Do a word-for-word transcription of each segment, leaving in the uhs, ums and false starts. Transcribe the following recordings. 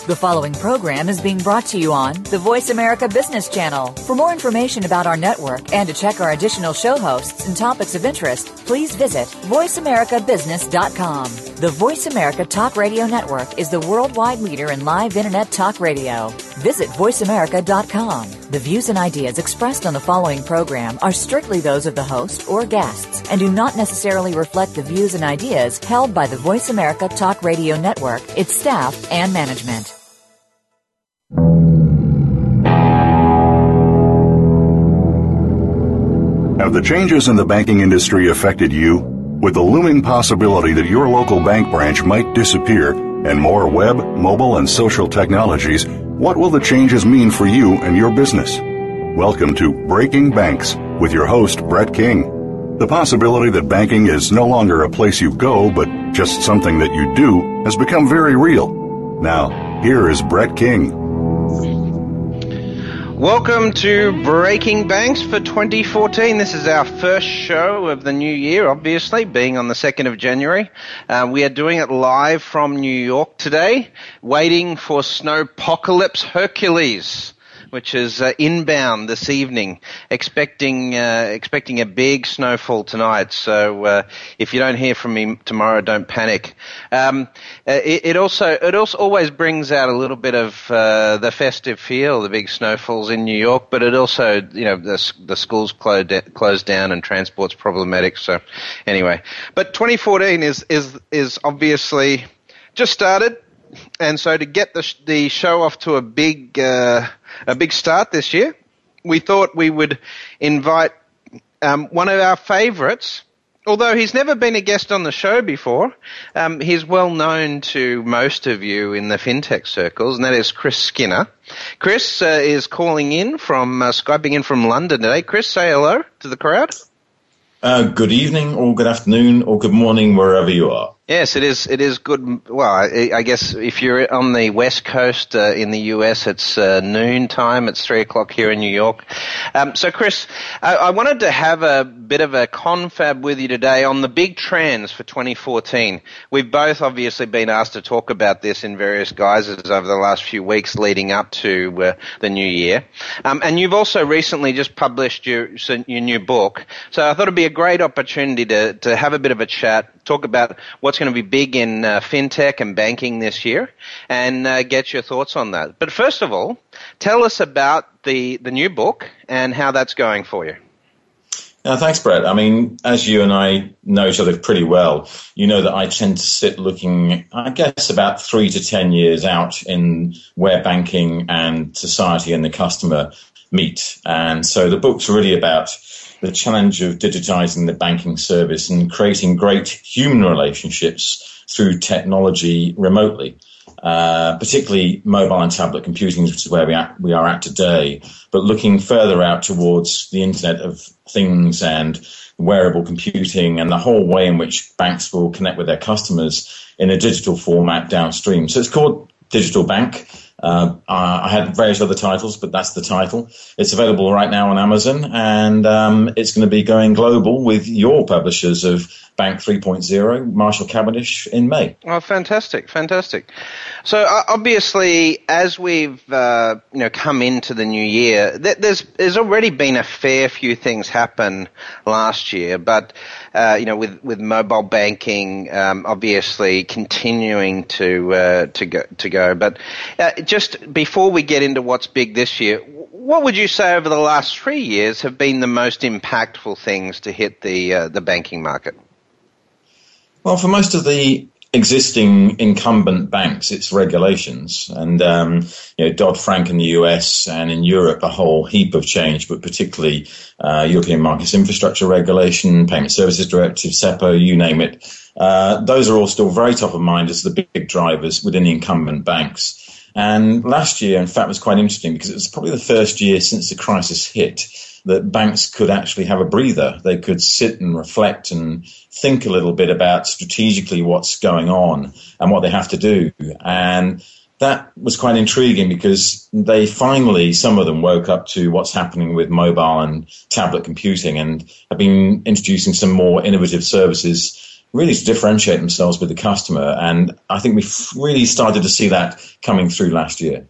The following program is being brought to you on the Voice America Business Channel. For more information about our network and to check our additional show hosts and topics of interest, please visit voice america business dot com. The Voice America Talk Radio Network is the worldwide leader in live Internet talk radio. Visit voice america dot com. The views and ideas expressed on the following program are strictly those of the host or guests and do not necessarily reflect the views and ideas held by the Voice America Talk Radio Network, its staff, and management. Have the changes in the banking industry affected you? With the looming possibility that your local bank branch might disappear and more web, mobile, and social technologies, what will the changes mean for you and your business? Welcome to Breaking Banks with your host, Brett King. The possibility that banking is no longer a place you go, but just something that you do, has become very real. Now, here is Brett King. Welcome to Breaking Banks for twenty fourteen. This is our first show of the new year, obviously, being on the second of January. Uh, we are doing it live from New York today, waiting for Snowpocalypse Hercules, which is uh, inbound this evening, expecting uh, expecting a big snowfall tonight. So uh, if you don't hear from me tomorrow, don't panic. Um, it, it also it also always brings out a little bit of uh, the festive feel, the big snowfalls in New York. But it also, you know, the the schools closed closed down and transport's problematic. So anyway, but twenty fourteen is is is obviously just started. And so to get the sh- the show off to a big uh, a big start this year, we thought we would invite um, one of our favourites. Although he's never been a guest on the show before, um, he's well known to most of you in the fintech circles, and that is Chris Skinner. Chris uh, is calling in from uh, Skyping in from London today. Chris, say hello to the crowd. Uh, good evening, or good afternoon, or good morning, wherever you are. Yes, it is. It is good. Well, I, I guess if you're on the West Coast uh, in the U S, it's uh, noon time. It's three o'clock here in New York. Um, so, Chris, I, I wanted to have a bit of a confab with you today on the big trends for twenty fourteen. We've both obviously been asked to talk about this in various guises over the last few weeks leading up to uh, the new year. Um, and you've also recently just published your your new book. So I thought it'd be a great opportunity to to have a bit of a chat, talk about what's going to be big in uh, fintech and banking this year, and uh, get your thoughts on that. But first of all, tell us about the, the new book and how that's going for you. Uh, thanks, Brett. I mean, as you and I know each other pretty well, you know that I tend to sit looking, I guess, about three to ten years out in where banking and society and the customer meet. And so the book's really about the challenge of digitizing the banking service and creating great human relationships through technology remotely, uh, particularly mobile and tablet computing, which is where we, at, we are at today, but looking further out towards the Internet of Things and wearable computing and the whole way in which banks will connect with their customers in a digital format downstream. So it's called Digital Bank. Uh, I had various other titles, but that's the title. It's available right now on Amazon, and um, it's going to be going global with your publishers of Bank three point oh, Marshall Cavendish, in May. Oh, fantastic, fantastic. So uh, obviously, as we've uh, you know come into the new year, th- there's there's already been a fair few things happen last year, but uh, you know with with mobile banking um, obviously continuing to uh, to go to go. But uh, just before we get into what's big this year, what would you say over the last three years have been the most impactful things to hit the uh, the banking market? Well, for most of the existing incumbent banks, it's regulations. And, um, you know, Dodd-Frank in the U S and in Europe, a whole heap of change, but particularly uh, European Markets Infrastructure Regulation, Payment Services Directive, SEPA, you name it. Uh, those are all still very top of mind as the big drivers within the incumbent banks. And last year, in fact, was quite interesting because it was probably the first year since the crisis hit that banks could actually have a breather. They could sit and reflect and think a little bit about strategically what's going on and what they have to do. And that was quite intriguing because they finally, some of them woke up to what's happening with mobile and tablet computing and have been introducing some more innovative services really to differentiate themselves with the customer. And I think we've really started to see that coming through last year.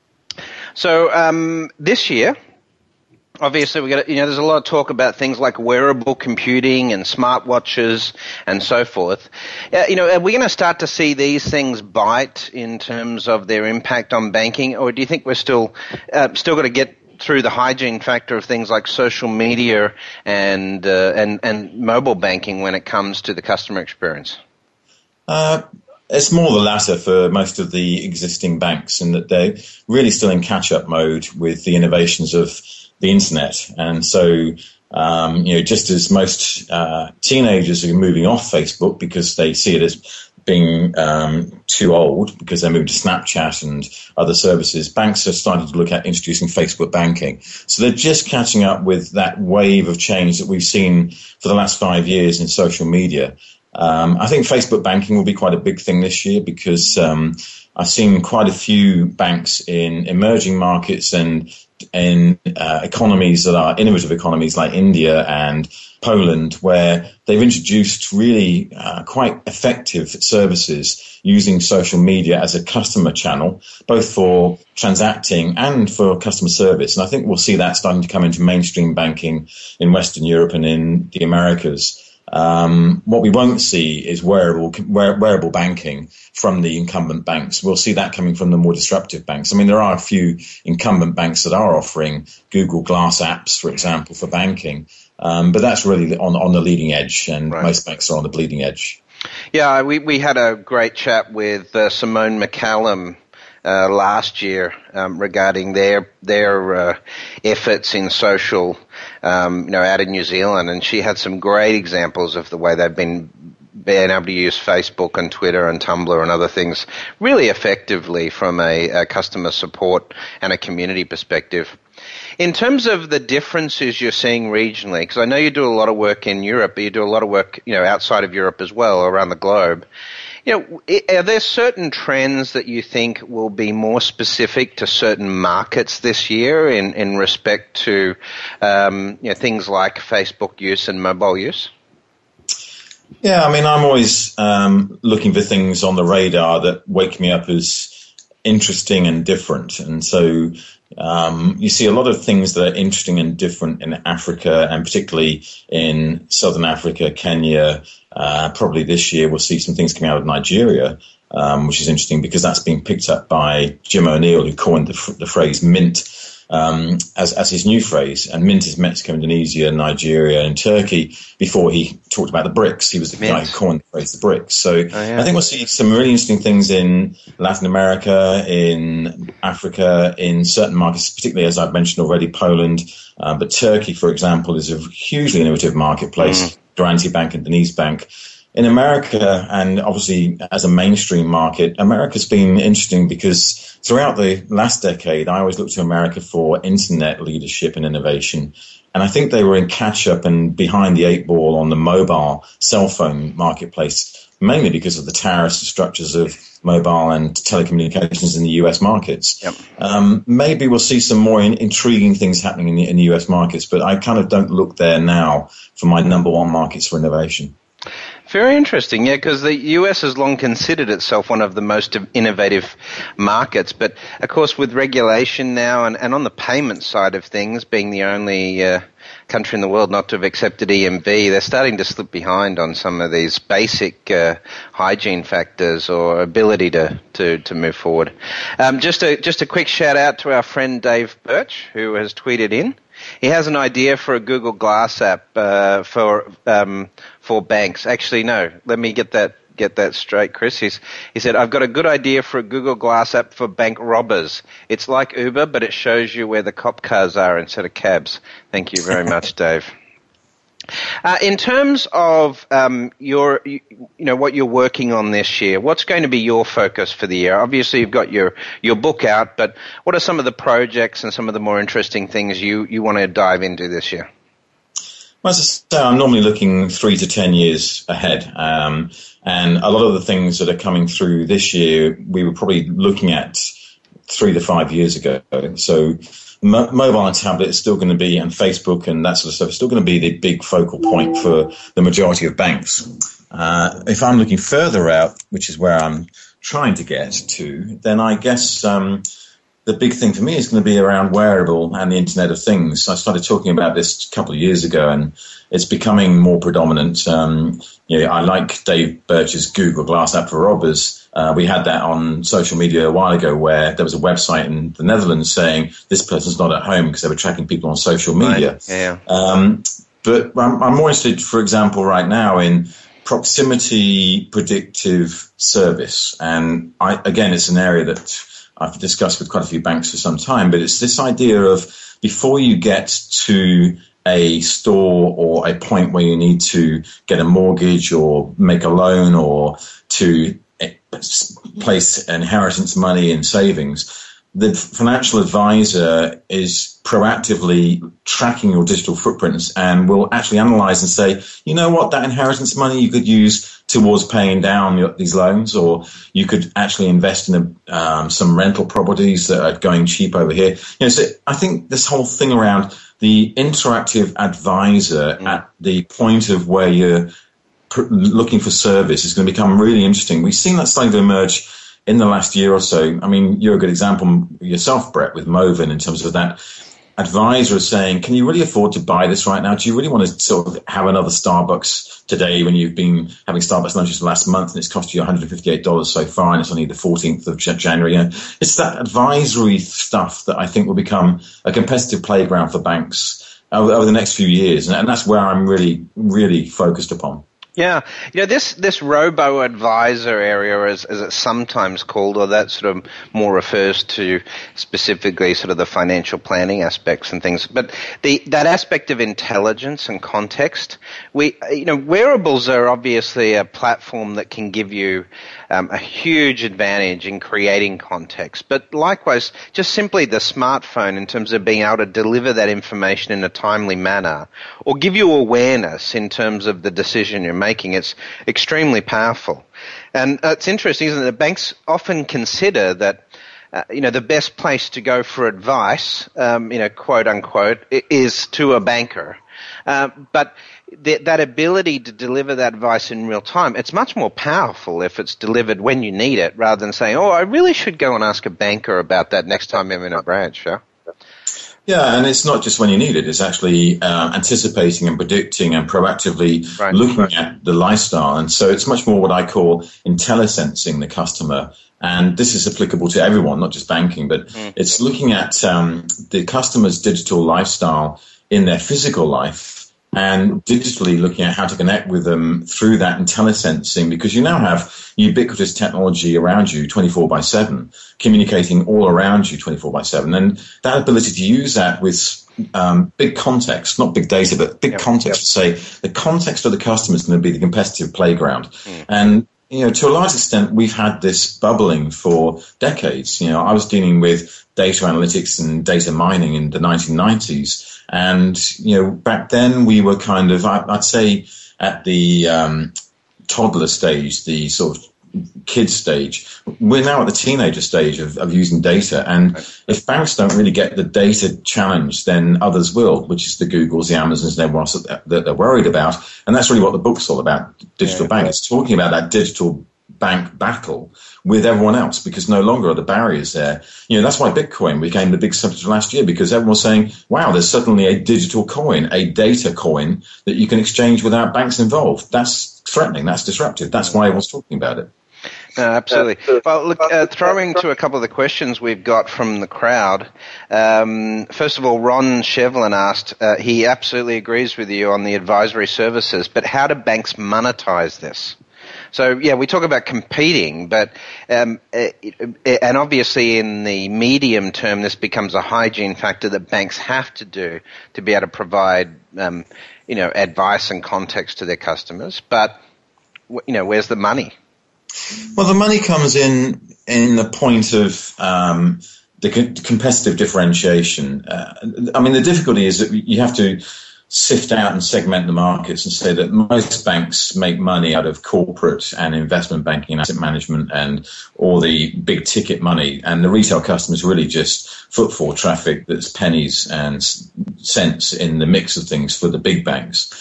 So um, this year, obviously, we got you know there's a lot of talk about things like wearable computing and smartwatches and so forth. Uh, you know, are we going to start to see these things bite in terms of their impact on banking, or do you think we're still uh, still got to get through the hygiene factor of things like social media and uh, and and mobile banking when it comes to the customer experience? Uh, it's more the latter for most of the existing banks, in that they're really still in catch-up mode with the innovations of the internet. And so, um, you know, just as most uh, teenagers are moving off Facebook because they see it as being um, too old because they're moving to Snapchat and other services, banks are starting to look at introducing Facebook banking. So they're just catching up with that wave of change that we've seen for the last five years in social media. Um, I think Facebook banking will be quite a big thing this year because um, I've seen quite a few banks in emerging markets and in uh, economies that are innovative economies like India and Poland, where they've introduced really uh, quite effective services using social media as a customer channel, both for transacting and for customer service. And I think we'll see that starting to come into mainstream banking in Western Europe and in the Americas. Um, what we won't see is wearable wear, wearable banking from the incumbent banks. We'll see that coming from the more disruptive banks. I mean, there are a few incumbent banks that are offering Google Glass apps, for example, for banking, um, but that's really on on the leading edge, and right. Most banks are on the bleeding edge. Yeah, we we had a great chat with uh, Simone McCallum uh, last year um, regarding their their uh, efforts in social. Um, you know, out in New Zealand, and she had some great examples of the way they've been being able to use Facebook and Twitter and Tumblr and other things really effectively from a, a customer support and a community perspective. In terms of the differences you're seeing regionally, because I know you do a lot of work in Europe, but you do a lot of work, you know, outside of Europe as well, around the globe. You know, are there certain trends that you think will be more specific to certain markets this year in, in respect to um, you know, things like Facebook use and mobile use? Yeah, I mean, I'm always um, looking for things on the radar that wake me up as interesting and different. And so um, you see a lot of things that are interesting and different in Africa, and particularly in Southern Africa, Kenya. Uh, probably this year we'll see some things coming out of Nigeria, um, which is interesting because that's being picked up by Jim O'Neill, who coined the, the phrase mint um, as, as his new phrase. And mint is Mexico, Indonesia, Nigeria, and Turkey. Before he talked about the BRICS, he was the mint. guy who coined the phrase the BRICS. So oh, yeah. I think we'll see some really interesting things in Latin America, in Africa, in certain markets, particularly, as I've mentioned already, Poland. Uh, but Turkey, for example, is a hugely innovative marketplace. Mm. Garanti Bank and DenizBank. In America, and obviously as a mainstream market, America's been interesting because throughout the last decade, I always looked to America for internet leadership and innovation. And I think they were in catch-up and behind the eight ball on the mobile cell phone marketplace, mainly because of the tariffs and structures of mobile and telecommunications in the U S markets. Yep. Um, maybe we'll see some more in, intriguing things happening in the, in the U S markets, but I kind of don't look there now for my number one markets for innovation. Very interesting, yeah, because the U S has long considered itself one of the most innovative markets, but of course with regulation now and, and on the payment side of things, being the only uh, country in the world not to have accepted E M V, they're starting to slip behind on some of these basic uh, hygiene factors or ability to, to, to move forward. Um, just a just a quick shout out to our friend Dave Birch, who has tweeted in. He has an idea for a Google Glass app uh, for um, for banks. Actually, no. Let me get that get that straight, Chris. He's, he said, I've got a good idea for a Google Glass app for bank robbers. It's like Uber, but it shows you where the cop cars are instead of cabs. Thank you very much, Dave. Uh, in terms of um, your, you, you know, what you're working on this year, what's going to be your focus for the year? Obviously, you've got your, your book out, but what are some of the projects and some of the more interesting things you, you want to dive into this year? Well, as I say, I'm normally looking three to ten years ahead, um, and a lot of the things that are coming through this year, we were probably looking at three to five years ago. So Mo- mobile and tablet is still going to be, and Facebook and that sort of stuff is still going to be the big focal point for the majority of banks. Uh, if I'm looking further out, which is where I'm trying to get to, then I guess um, the big thing for me is going to be around wearable and the Internet of Things. I started talking about this a couple of years ago, and it's becoming more predominant. Um, you know, I like Dave Birch's Google Glass app for robbers. Uh, we had that on social media a while ago, where there was a website in the Netherlands saying this person's not at home because they were tracking people on social media. Right. Yeah. Um, but I'm, I'm more interested, for example, right now in proximity predictive service. And I, again, it's an area that I've discussed with quite a few banks for some time, but it's this idea of before you get to a store or a point where you need to get a mortgage or make a loan or to place inheritance money in savings, the financial advisor is proactively tracking your digital footprints and will actually analyze and say, you know what, that inheritance money you could use towards paying down your, these loans, or you could actually invest in a, um, some rental properties that are going cheap over here. You know, so I think this whole thing around the interactive advisor mm. at the point of where you're pr- looking for service is going to become really interesting. We've seen that starting to emerge in the last year or so. I mean, you're a good example yourself, Brett, with Moven, in terms of that advisor saying, can you really afford to buy this right now? Do you really want to sort of have another Starbucks today when you've been having Starbucks lunches last month and it's cost you one hundred fifty-eight dollars so far and it's only the fourteenth of January? You know, it's that advisory stuff that I think will become a competitive playground for banks over, over the next few years. And, and that's where I'm really, really focused upon. Yeah, you know, this this robo-advisor area, as, as it's sometimes called, or that sort of more refers to specifically sort of the financial planning aspects and things. But the that aspect of intelligence and context, we you know, wearables are obviously a platform that can give you um, a huge advantage in creating context. But likewise, just simply the smartphone in terms of being able to deliver that information in a timely manner, or give you awareness in terms of the decision you're making, it's extremely powerful. And uh, it's interesting, isn't it, that banks often consider that uh, you know, the best place to go for advice, um, you know, quote unquote, is to a banker. Uh, but th- that ability to deliver that advice in real time, it's much more powerful if it's delivered when you need it, rather than saying, oh, I really should go and ask a banker about that next time I'm in a branch. Yeah? Yeah, and it's not just when you need it. It's actually uh, anticipating and predicting and proactively right. looking at the lifestyle. And so it's much more what I call intellisensing the customer. And this is applicable to everyone, not just banking, but mm. it's looking at um, the customer's digital lifestyle in their physical life and digitally looking at how to connect with them through that intellisensing, because you now have ubiquitous technology around you twenty-four by seven, communicating all around you twenty-four by seven. And that ability to use that with um, big context, not big data, but big yep, context yep. to say the context of the customer is going to be the competitive playground. Mm. And you know, to a large extent, we've had this bubbling for decades. You know, I was dealing with data analytics and data mining in the nineteen nineties. And, you know, back then we were kind of, I'd say, at the um, toddler stage, the sort of kid stage. We're now at the teenager stage of, of using data. And if banks don't really get the data challenge, then others will, which is the Googles, the Amazons, and everyone else that they're worried about. And that's really what the book's all about, Digital yeah, Bank. It's talking about that digital bank battle with everyone else, because no longer are the barriers there. You know, that's why Bitcoin became the big subject last year, because everyone was saying, wow, there's suddenly a digital coin, a data coin that you can exchange without banks involved. That's threatening. That's disruptive. That's why everyone's talking about it. No, absolutely. Well, look, uh, throwing to a couple of the questions we've got from the crowd. Um, first of all, Ron Shevlin asked, uh, he absolutely agrees with you on the advisory services, but how do banks monetize this? So, yeah, we talk about competing, but um, it, it, and obviously in the medium term, this becomes a hygiene factor that banks have to do to be able to provide, um, you know, advice and context to their customers. But, you know, where's the money? Well, the money comes in in the point of um, the co- competitive differentiation. Uh, I mean, the difficulty is that you have to sift out and segment the markets and say that most banks make money out of corporate and investment banking and asset management and all the big ticket money, and the retail customers really just footfall traffic that's pennies and cents in the mix of things for the big banks. Mm-hmm.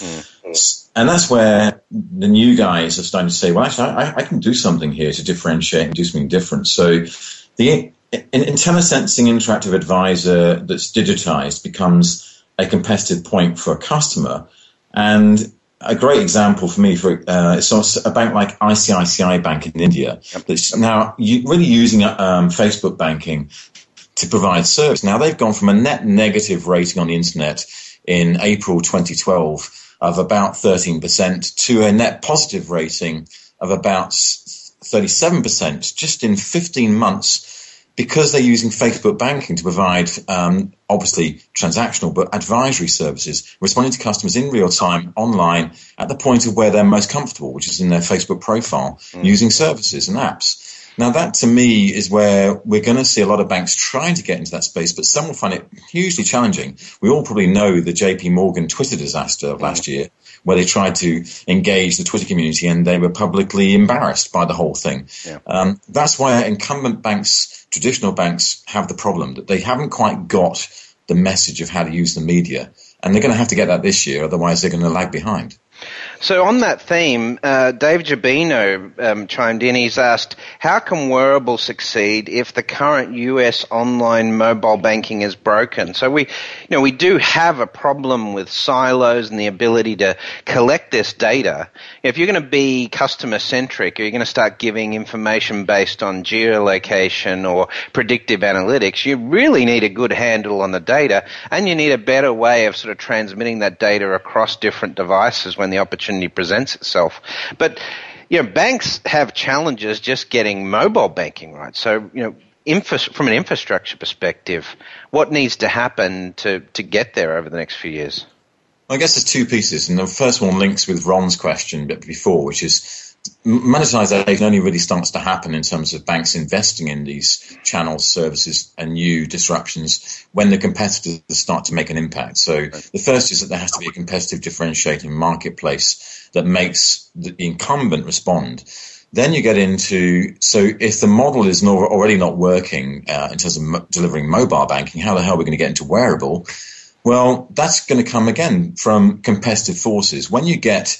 And that's where the new guys are starting to say, well, actually, I, I can do something here to differentiate and do something different. So the IntelliSensing Interactive Advisor that's digitized becomes a competitive point for a customer. And a great example for me, for uh, it's a bank like I C I C I Bank in India that's now really using um, Facebook banking to provide service. Now, they've gone from a net negative rating on the internet in April twenty twelve of about thirteen percent to a net positive rating of about thirty-seven percent just in fifteen months, because they're using Facebook banking to provide, um, obviously transactional, but advisory services, responding to customers in real time, online, at the point of where they're most comfortable, which is in their Facebook profile, mm. using services and apps. Now, that to me is where we're going to see a lot of banks trying to get into that space, but some will find it hugely challenging. We all probably know the J P Morgan Twitter disaster of last year, where they tried to engage the Twitter community and they were publicly embarrassed by the whole thing. Yeah. Um, that's why incumbent banks, traditional banks, have the problem that they haven't quite got the message of how to use the media. And they're going to have to get that this year, otherwise they're going to lag behind. So on that theme, uh, Dave Jabino um, chimed in. He's asked, how can Wearable succeed if the current U S online mobile banking is broken? So we, you know, we do have a problem with silos and the ability to collect this data. If you're going to be customer-centric, or you're going to start giving information based on geolocation or predictive analytics, you really need a good handle on the data, and you need a better way of sort of transmitting that data across different devices when the opportunity presents itself. But, you know, banks have challenges just getting mobile banking right. So, you know, infra- from an infrastructure perspective, what needs to happen to, to get there over the next few years? I guess there's two pieces, and the first one links with Ron's question before, which is monetization only really starts to happen in terms of banks investing in these channels, services, and new disruptions when the competitors start to make an impact. So the first is that there has to be a competitive differentiating marketplace that makes the incumbent respond. Then you get into, so if the model is not, already not working uh, in terms of mo- delivering mobile banking, how the hell are we going to get into wearable? Well, that's going to come again from competitive forces. When you get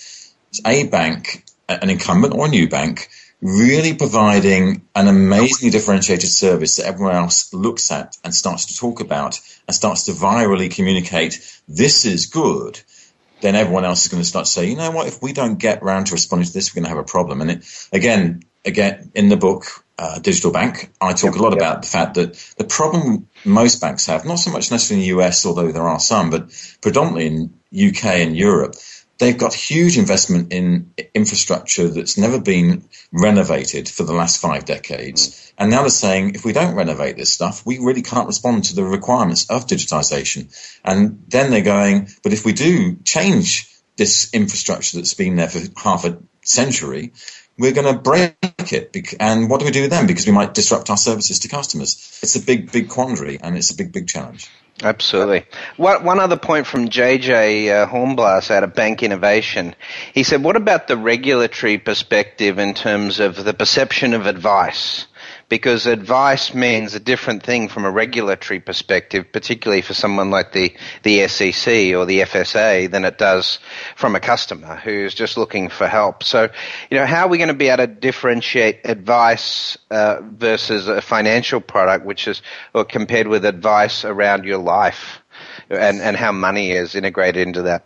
a bank, an incumbent or a new bank, really providing an amazingly differentiated service that everyone else looks at and starts to talk about and starts to virally communicate, this is good, then everyone else is going to start to say, you know what, if we don't get around to responding to this, we're going to have a problem. And it, again, again, in the book, uh, Digital Bank, I talk yep, a lot yep. about the fact that the problem most banks have, not so much necessarily in the U S, although there are some, but predominantly in U K and Europe, they've got huge investment in infrastructure that's never been renovated for the last five decades. Mm. And now they're saying, if we don't renovate this stuff, we really can't respond to the requirements of digitization. And then they're going, but if we do change this infrastructure that's been there for half a century, we're going to break it. And what do we do then? Because we might disrupt our services to customers. It's a big, big quandary, and it's a big, big challenge. Absolutely. One, one other point from J J uh, Hornblas out of Bank Innovation. He said, what about the regulatory perspective in terms of the perception of advice? Because advice means a different thing from a regulatory perspective, particularly for someone like the, the S E C or the F S A, than it does from a customer who's just looking for help. So, you know, how are we going to be able to differentiate advice uh, versus a financial product, which is or compared with advice around your life, and, and how money is integrated into that?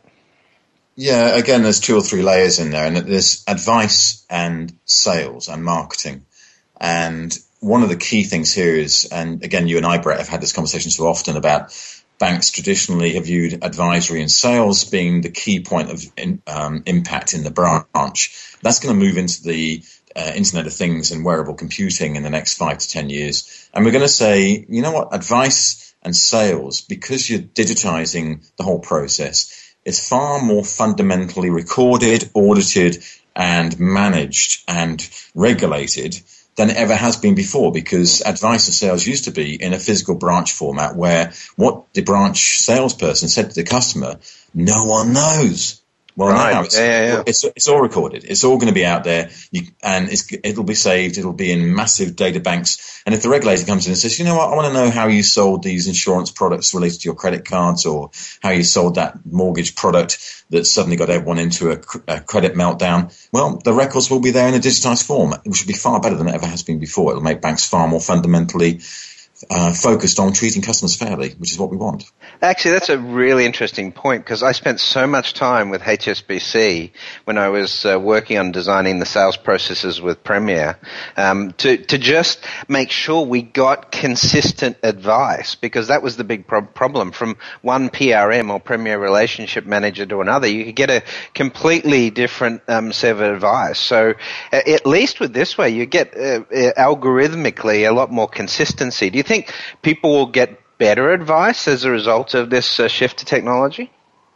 Yeah, again, there's two or three layers in there, and there's advice and sales and marketing. And one of the key things here is, and again, you and I, Brett, have had this conversation so often about banks traditionally have viewed advisory and sales being the key point of in, um, impact in the branch. That's going to move into the uh, Internet of Things and wearable computing in the next five to ten years. And we're going to say, you know what, advice and sales, because you're digitizing the whole process, is far more fundamentally recorded, audited, and managed and regulated than it ever has been before, because advice and sales used to be in a physical branch format where what the branch salesperson said to the customer, no one knows. Well, right. now it's, yeah, yeah, yeah. it's it's all recorded. It's all going to be out there, you, and it's, it'll be saved. It'll be in massive data banks. And if the regulator comes in and says, you know what, I want to know how you sold these insurance products related to your credit cards, or how you sold that mortgage product that suddenly got everyone into a, a credit meltdown, well, the records will be there in a digitized form, which will be far better than it ever has been before. It'll make banks far more fundamentally Uh, focused on treating customers fairly, which is what we want. Actually, that's a really interesting point, because I spent so much time with H S B C when I was uh, working on designing the sales processes with Premier um, to, to just make sure we got consistent advice, because that was the big pro- problem. From one P R M or Premier Relationship Manager to another, you could get a completely different um, set of advice. So uh, at least with this way, you get uh, uh, algorithmically a lot more consistency. Do you think people will get better advice as a result of this uh, shift to technology?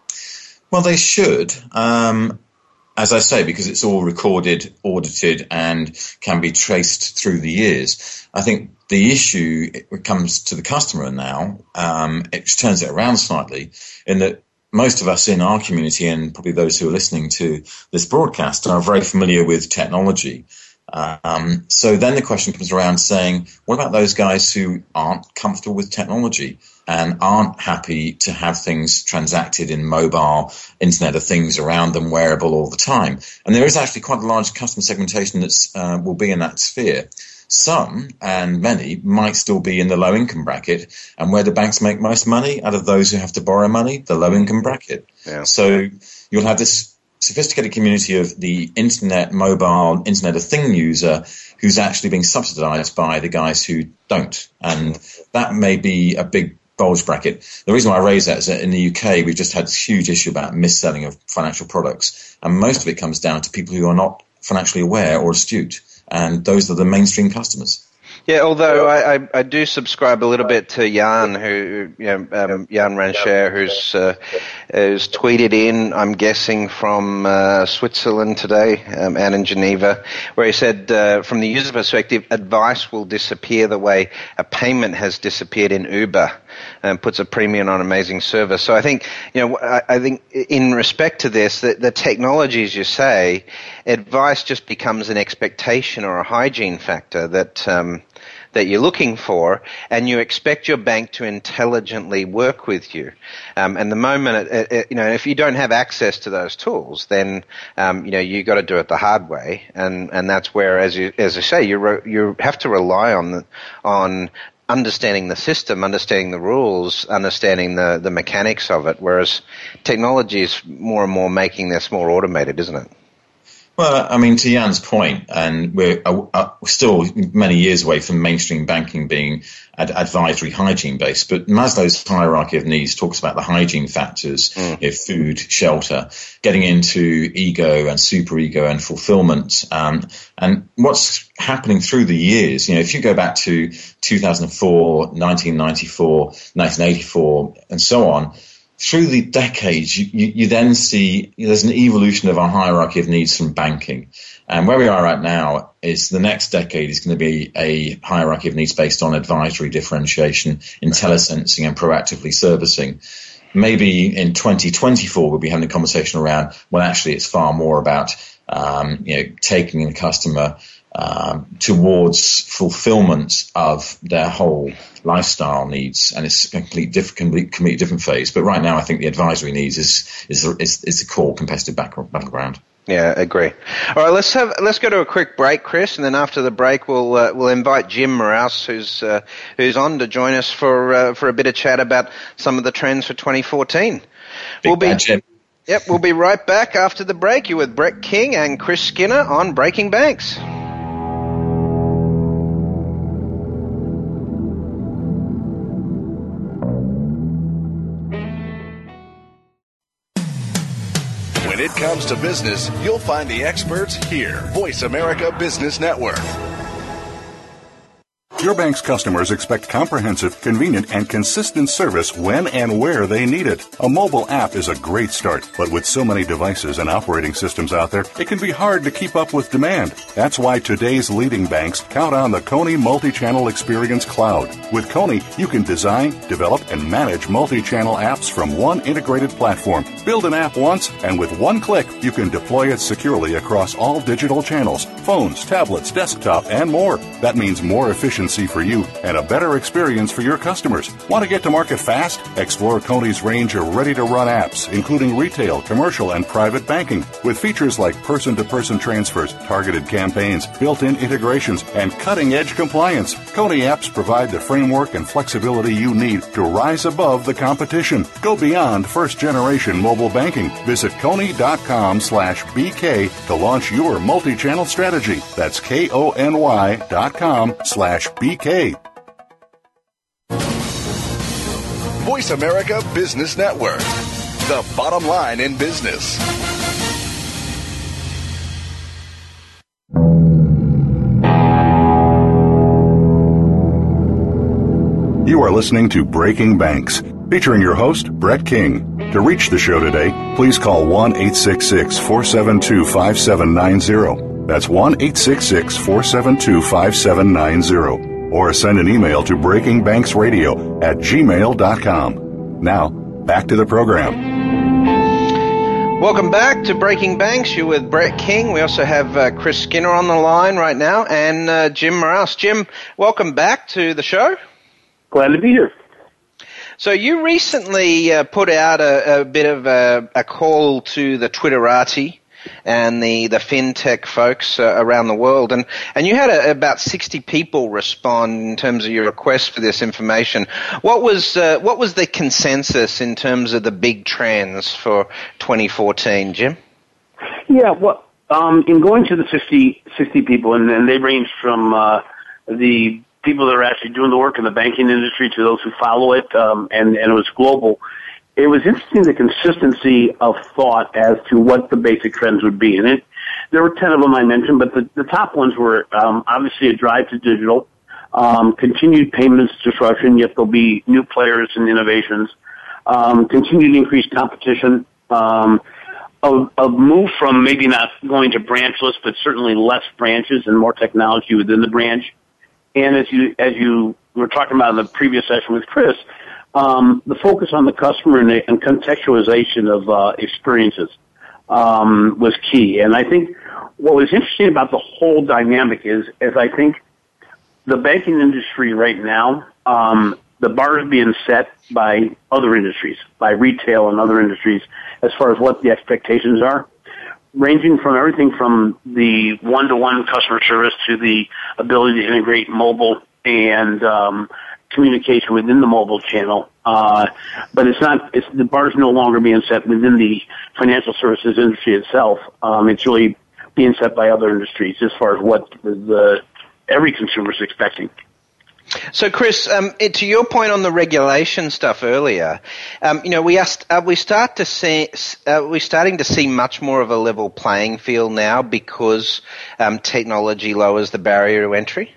Well, they should, um, as I say, because it's all recorded, audited, and can be traced through the years. I think the issue it comes to the customer now, um, it turns it around slightly, in that most of us in our community, and probably those who are listening to this broadcast, are very familiar with technology. Um, so then the question comes around saying, what about those guys who aren't comfortable with technology and aren't happy to have things transacted in mobile, Internet of Things around them, wearable all the time? And there is actually quite a large customer segmentation that uh, will be in that sphere. Some, and many, might still be in the low-income bracket, and where the banks make most money out of those who have to borrow money, the low-income bracket. Yeah. So you'll have this sophisticated community of the internet, mobile, Internet of Thing user who's actually being subsidized by the guys who don't. And that may be a big bulge bracket. The reason why I raise that is that in the U K, we've just had this huge issue about mis-selling of financial products. And most of it comes down to people who are not financially aware or astute. And those are the mainstream customers. Yeah, although I, I, I do subscribe a little bit to Jan, who you know, um, Jan Rancher, who's uh, who's tweeted in, I'm guessing from uh, Switzerland today, um, and in Geneva, where he said, uh, from the user perspective, advice will disappear the way a payment has disappeared in Uber, and puts a premium on amazing service. So I think, you know, I, I think in respect to this, the, the technology, as you say, advice just becomes an expectation or a hygiene factor that. Um, that you're looking for, and you expect your bank to intelligently work with you. Um, and the moment, it, it, you know, if you don't have access to those tools, then, um, you know, you got to do it the hard way. And, and that's where, as you, as I say, you, re, you have to rely on the, on understanding the system, understanding the rules, understanding the, the mechanics of it. Whereas technology is more and more making this more automated, isn't it? Well, I mean, to Jan's point, and we're, uh, uh, we're still many years away from mainstream banking being ad- advisory hygiene based, but Maslow's hierarchy of needs talks about the hygiene factors, mm. you know, food, shelter, getting into ego and superego and fulfillment. Um, and what's happening through the years, you know, if you go back to two thousand four, nineteen ninety-four, nineteen eighty-four, and so on, through the decades, you, you, you then see there's an evolution of our hierarchy of needs from banking. And where we are right now is the next decade is going to be a hierarchy of needs based on advisory differentiation, intellisensing, and proactively servicing. Maybe in twenty twenty-four, we'll be having a conversation around, well, actually, it's far more about um, you know, taking the customer Um, towards fulfillment of their whole lifestyle needs, and it's a complete different, complete, completely different phase. But right now, I think the advisory needs is is is, is the core competitive battleground. Yeah, I agree. All right, let's have let's go to a quick break, Chris, and then after the break, we'll uh, we'll invite Jim Moraus, who's uh, who's on, to join us for uh, for a bit of chat about some of the trends for twenty fourteen. Big we'll be. Jim. Yep, we'll be right back after the break. You're with Brett King and Chris Skinner on Breaking Banks. When it comes to business, you'll find the experts here. Voice America Business Network. Your bank's customers expect comprehensive, convenient, and consistent service when and where they need it. A mobile app is a great start, but with so many devices and operating systems out there, it can be hard to keep up with demand. That's why today's leading banks count on the Coney Multi-Channel Experience Cloud. With Coney, you can design, develop, and manage multi-channel apps from one integrated platform. Build an app once, and with one click, you can deploy it securely across all digital channels, phones, tablets, desktop, and more. That means more efficiency for you and a better experience for your customers. Want to get to market fast? Explore Coney's range of ready-to-run apps, including retail, commercial, and private banking, with features like person-to-person transfers, targeted campaigns, built-in integrations, and cutting-edge compliance. Coney apps provide the framework and flexibility you need to rise above the competition. Go beyond first-generation mobile banking. Visit Coney.com slash BK to launch your multi-channel strategy. That's K-O-N-Y dot com slash BK. Voice America Business Network, the bottom line in business. You are listening to Breaking Banks, featuring your host, Brett King. To reach the show today, please call one eight six six, four seven two, five seven nine zero. That's one eight six six, four seven two, five seven nine zero. Or send an email to breakingbanksradio at gmail dot com. Now, back to the program. Welcome back to Breaking Banks. You're with Brett King. We also have uh, Chris Skinner on the line right now, and uh, Jim Morales. Jim, welcome back to the show. Glad to be here. So you recently uh, put out a, a bit of a, a call to the Twitterati and the, the fintech folks uh, around the world, and, and you had a, about sixty people respond in terms of your request for this information. What was uh, what was the consensus in terms of the big trends for twenty fourteen, Jim? Yeah, well, um, in going to the sixty, sixty people, and, and they ranged from uh, the people that are actually doing the work in the banking industry to those who follow it, um, and, and it was global. It was interesting, the consistency of thought as to what the basic trends would be. And it, there were ten of them I mentioned, but the, the top ones were um, obviously a drive to digital, um, continued payments disruption, yet there'll be new players and innovations, um, continued increased competition, um, a, a move from maybe not going to branchless, but certainly less branches and more technology within the branch. And as you as you were talking about in the previous session with Chris, Um, the focus on the customer and, the, and contextualization of uh, experiences um, was key. And I think what was interesting about the whole dynamic is, is I think the banking industry right now, um, the bar is being set by other industries, by retail and other industries, as far as what the expectations are, ranging from everything from the one-to-one customer service to the ability to integrate mobile and um communication within the mobile channel, uh, but it's not. It's the bar's no longer being set within the financial services industry itself. Um, it's really being set by other industries as far as what the, the every consumer is expecting. So, Chris, um, to your point on the regulation stuff earlier, um, you know, we asked, are we start to see, are we starting to see much more of a level playing field now because um, technology lowers the barrier to entry?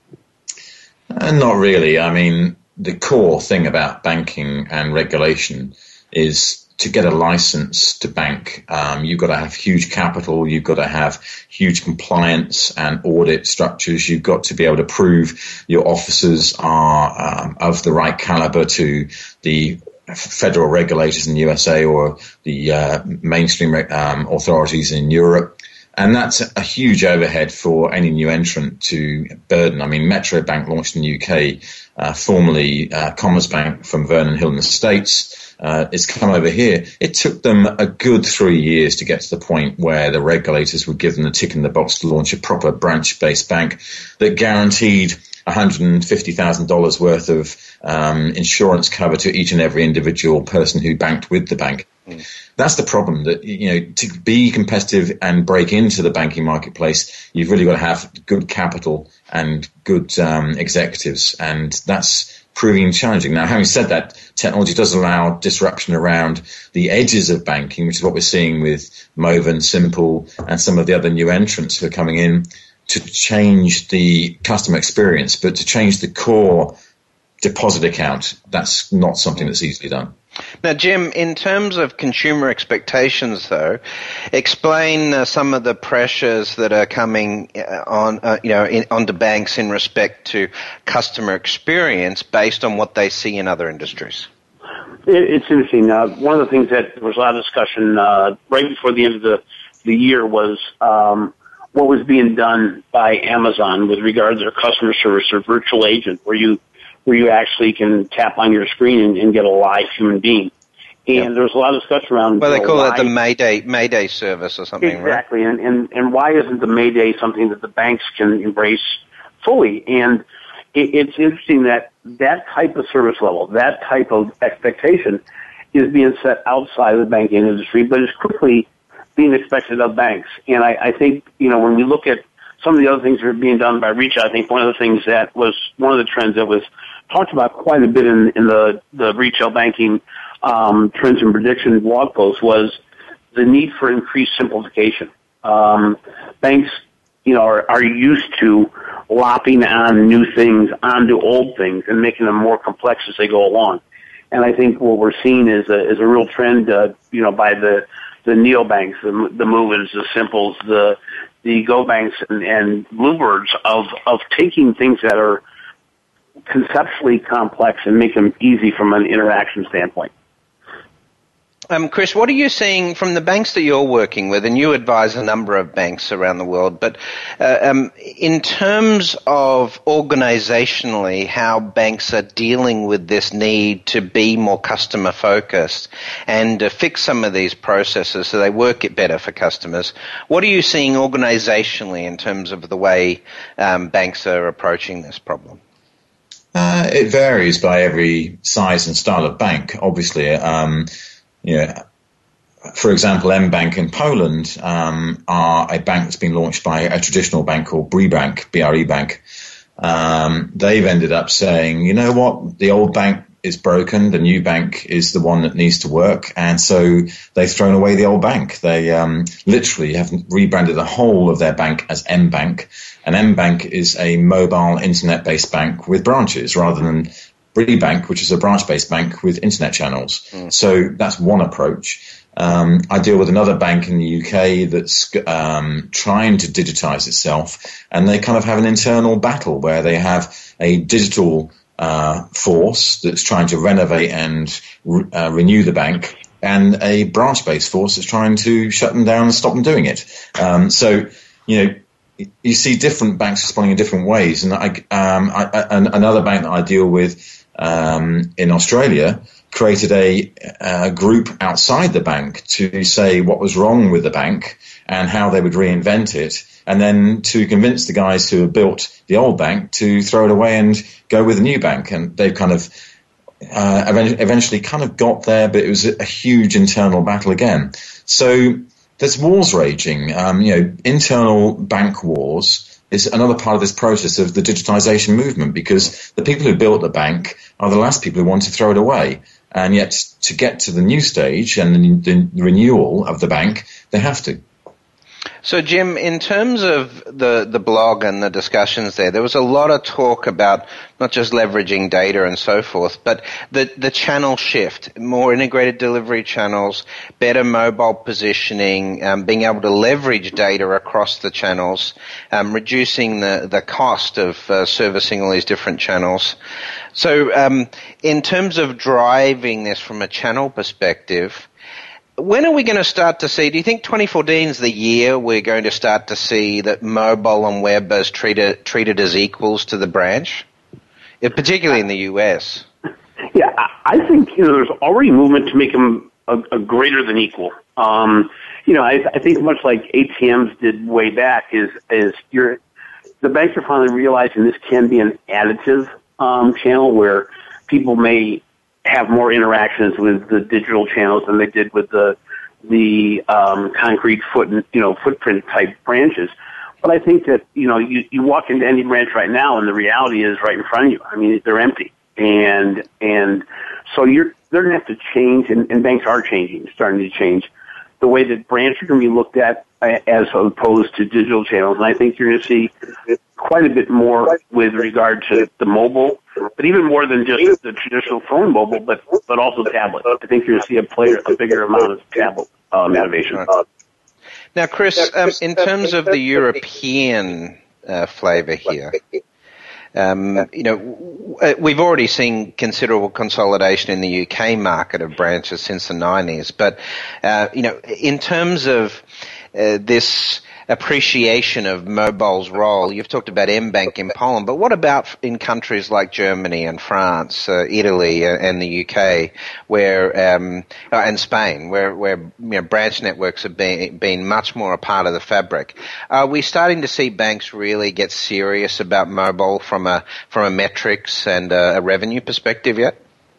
Uh, not really. I mean, the core thing about banking and regulation is to get a license to bank, um, you've got to have huge capital, you've got to have huge compliance and audit structures, you've got to be able to prove your officers are um, of the right caliber to the federal regulators in the U S A or the uh, mainstream um, authorities in Europe. And that's a huge overhead for any new entrant to burden. I mean, Metro Bank launched in the U K, uh, formerly uh, Commerzbank from Vernon Hill in the States. Uh, it's come over here. It took them a good three years to get to the point where the regulators would give them the tick in the box to launch a proper branch-based bank that guaranteed one hundred fifty thousand dollars worth of um, insurance cover to each and every individual person who banked with the bank. Mm. That's the problem, that, you know, to be competitive and break into the banking marketplace, you've really got to have good capital and good um, executives, and that's proving challenging. Now, having said that, technology does allow disruption around the edges of banking, which is what we're seeing with Moven, Simple, and some of the other new entrants who are coming in. to change the customer experience, but to change the core deposit account, that's not something that's easily done. Now, Jim, in terms of consumer expectations, though, explain uh, some of the pressures that are coming uh, on, uh, you know, in, onto banks in respect to customer experience based on what they see in other industries. It, it's interesting. Uh, one of the things that there was a lot of discussion uh, right before the end of the, the year was um, what was being done by Amazon with regard to their customer service or virtual agent, where you where you actually can tap on your screen and, and get a live human being. And yep. there was a lot of discussion around... Well, they know, call why, it the Mayday Mayday service or something, exactly. right? Exactly, and, and, and why isn't the Mayday something that the banks can embrace fully? And it, it's interesting that that type of service level, that type of expectation is being set outside of the banking industry, but is quickly being expected of banks. And I, I think, you know, when we look at some of the other things that are being done by Reach, I think one of the things that was one of the trends that was talked about quite a bit in, in the, the retail banking um, trends and prediction blog post was the need for increased simplification. Um, banks, you know, are, are used to lopping on new things onto old things and making them more complex as they go along. And I think what we're seeing is a, is a real trend, uh, you know, by the the neobanks, the, the Movens, the Simples, the the GoBanks, and, and Bluebirds of of taking things that are conceptually complex and make them easy from an interaction standpoint. Um, Chris, what are you seeing from the banks that you're working with, and you advise a number of banks around the world, but uh, um, in terms of organizationally how banks are dealing with this need to be more customer focused and to fix some of these processes so they work it better for customers, what are you seeing organizationally in terms of the way um, banks are approaching this problem? Uh, it varies by every size and style of bank, obviously. Um, Yeah, for example, mBank in Poland um, are a bank that's been launched by a traditional bank called BRE-Bank, B R E Bank. Um, they've ended up saying, you know what, the old bank is broken, the new bank is the one that needs to work, and so they've thrown away the old bank. They um, literally have rebranded the whole of their bank as mBank, and mBank is a mobile internet-based bank with branches rather than BRE-Bank, which is a branch-based bank with internet channels. Mm. So that's one approach. Um, I deal with another bank in the U K that's um, trying to digitize itself, and they kind of have an internal battle where they have a digital uh, force that's trying to renovate and re- uh, renew the bank, and a branch-based force that's trying to shut them down and stop them doing it. Um, so, you know, you see different banks responding in different ways, and I, um, I, I, another bank that I deal with Um, in Australia created a, a group outside the bank to say what was wrong with the bank and how they would reinvent it, and then to convince the guys who had built the old bank to throw it away and go with the new bank. And they've kind of uh, eventually kind of got there, but it was a huge internal battle again. So there's wars raging, um, you know, internal bank wars is another part of this process of the digitization movement, because the people who built the bank are the last people who want to throw it away. And yet to get to the new stage and the, the renewal of the bank, they have to. So, Jim, in terms of the, the blog and the discussions there, there was a lot of talk about not just leveraging data and so forth, but the, the channel shift, more integrated delivery channels, better mobile positioning, um, being able to leverage data across the channels, um, reducing the, the cost of uh, servicing all these different channels. So um, in terms of driving this from a channel perspective, when are we going to start to see, do you think twenty fourteen is the year we're going to start to see that mobile and web is treated, treated as equals to the branch, particularly in the U S? Yeah, I think, you know, there's already movement to make them a, a greater than equal. Um, you know, I, I think much like A T Ms did way back is, is you're, the banks are finally realizing this can be an additive um, channel where people may have more interactions with the digital channels than they did with the the um, concrete foot you know footprint type branches. But I think that you know you, you walk into any branch right now and the reality is right in front of you. I mean, they're empty, and and so you're they're going to have to change, and, and banks are changing, starting to change the way that branches are going to be looked at uh, as opposed to digital channels. And I think you're going to see quite a bit more with regard to the mobile, but even more than just the traditional phone mobile, but but also tablet. I think you're going to see a player a bigger amount of tablet um, innovation. Right. Now, Chris, um, in terms of the European uh, flavor here, um, you know, we've already seen considerable consolidation in the U K market of branches since the nineties, but uh, you know, in terms of uh, this appreciation of mobile's role. You've talked about M-Bank in Poland, but what about in countries like Germany and France, uh, Italy, uh, and the U K, where um, uh, and Spain, where where you know, branch networks have been been much more a part of the fabric? Are we starting to see banks really get serious about mobile from a from a metrics and a, a revenue perspective yet?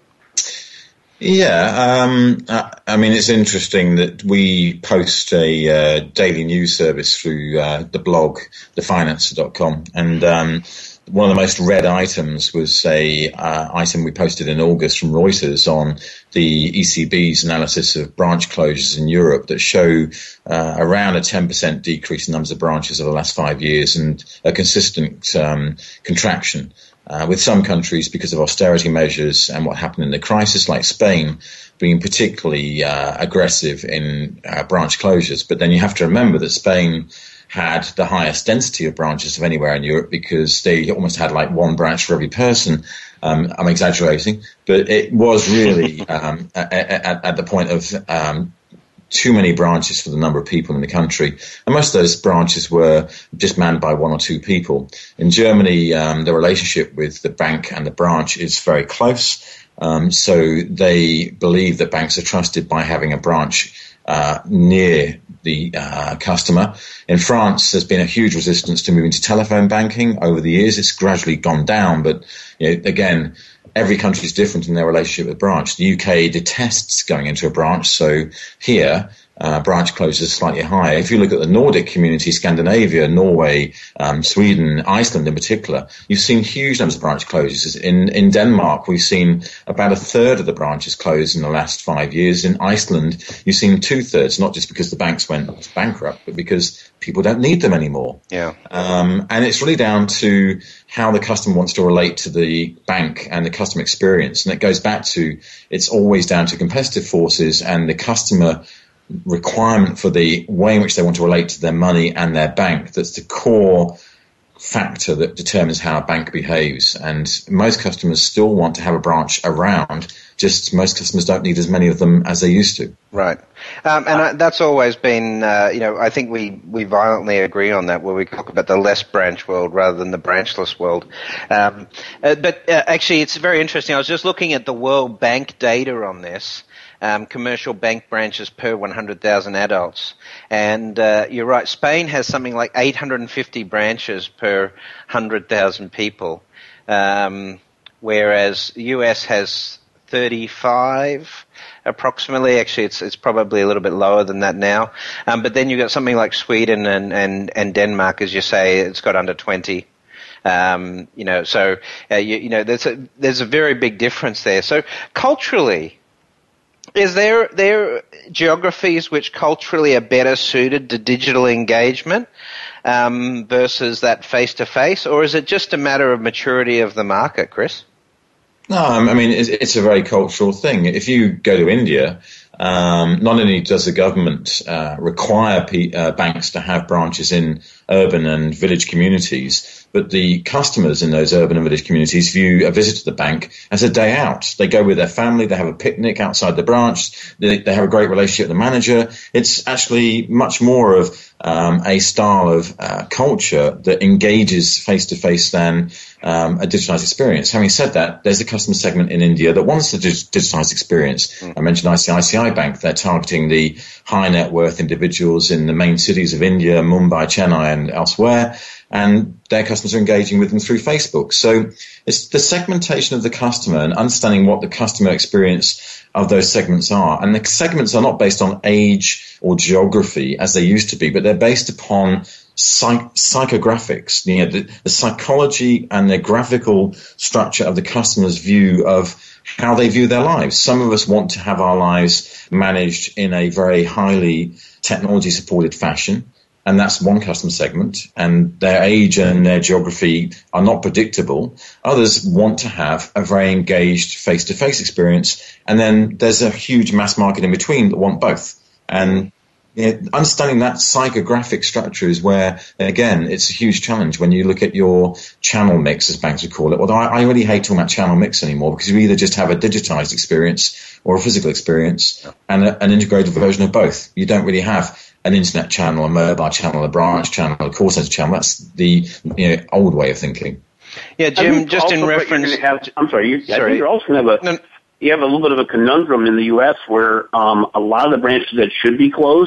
Yeah, um, I mean, it's interesting that we post a uh, daily news service through uh, the blog, the financer dot com, and um, one of the most read items was a uh, item we posted in August from Reuters on the E C B's analysis of branch closures in Europe that show uh, around a ten percent decrease in numbers of branches over the last five years and a consistent um, contraction. Uh, with some countries, because of austerity measures and what happened in the crisis, like Spain, being particularly uh, aggressive in uh, branch closures. But then you have to remember that Spain had the highest density of branches of anywhere in Europe because they almost had like one branch for every person. Um, I'm exaggerating, but it was really um, at, at, at the point of um, too many branches for the number of people in the country. And most of those branches were just manned by one or two people. In Germany, um, the relationship with the bank and the branch is very close. Um, so they believe that banks are trusted by having a branch uh, near the uh, customer. In France, there's been a huge resistance to moving to telephone banking over the years. It's gradually gone down, but you know, again, every country is different in their relationship with branch. The U K detests going into a branch, so here uh, branch closures are slightly higher. If you look at the Nordic community, Scandinavia, Norway, um, Sweden, Iceland in particular, you've seen huge numbers of branch closures. In in Denmark, we've seen about a third of the branches closed in the last five years. In Iceland, you've seen two thirds, not just because the banks went bankrupt, but because people don't need them anymore. Yeah. Um, and it's really down to how the customer wants to relate to the bank and the customer experience. And it goes back to, it's always down to competitive forces and the customer requirement for the way in which they want to relate to their money and their bank. That's the core factor that determines how a bank behaves. And most customers still want to have a branch around, just most customers don't need as many of them as they used to. Right. Um, and I, that's always been, uh, you know, I think we, we violently agree on that, where we talk about the less branch world rather than the branchless world. Um, uh, but uh, actually, it's very interesting. I was just looking at the World Bank data on this. Um, commercial bank branches per one hundred thousand adults. And uh, you're right, Spain has something like eight hundred fifty branches per one hundred thousand people, um, whereas the U S has thirty-five approximately. Actually, it's it's probably a little bit lower than that now. Um, but then you've got something like Sweden and, and, and Denmark, as you say, it's got under twenty. Um, you know, so, uh, you, you know, there's a, there's a very big difference there. So culturally, Is there there geographies which culturally are better suited to digital engagement um, versus that face-to-face, or is it just a matter of maturity of the market, Chris? No, I mean, it's, it's a very cultural thing. If you go to India, um, not only does the government uh, require P, uh, banks to have branches in urban and village communities, but the customers in those urban and village communities view a visit to the bank as a day out. They go with their family, they have a picnic outside the branch, they, they have a great relationship with the manager. It's actually much more of um, a style of uh, culture that engages face-to-face than um, a digitized experience. Having said that, there's a customer segment in India that wants a dig- digitized experience. Mm. I mentioned I C I C I Bank. They're targeting the high net worth individuals in the main cities of India, Mumbai, Chennai, and elsewhere. And their customers are engaging with them through Facebook. So it's the segmentation of the customer and understanding what the customer experience of those segments are. And the segments are not based on age or geography as they used to be, but they're based upon psych- psychographics, you know, the, the psychology and the graphical structure of the customer's view of how they view their lives. Some of us want to have our lives managed in a very highly technology-supported fashion, and that's one customer segment, and their age and their geography are not predictable. Others want to have a very engaged face-to-face experience, and then there's a huge mass market in between that want both. And you know, understanding that psychographic structure is where, again, it's a huge challenge when you look at your channel mix, as banks would call it. Although I, I really hate talking about channel mix anymore, because you either just have a digitized experience or a physical experience and a, an integrated version of both. You don't really have an internet channel, a mobile channel, a branch channel, a call center channel. That's the you know, old way of thinking. Yeah, Jim, just in reference... Have, I'm sorry, you, sorry. I think you're also going to have a... No. You have a little bit of a conundrum in the U S where um, a lot of the branches that should be closed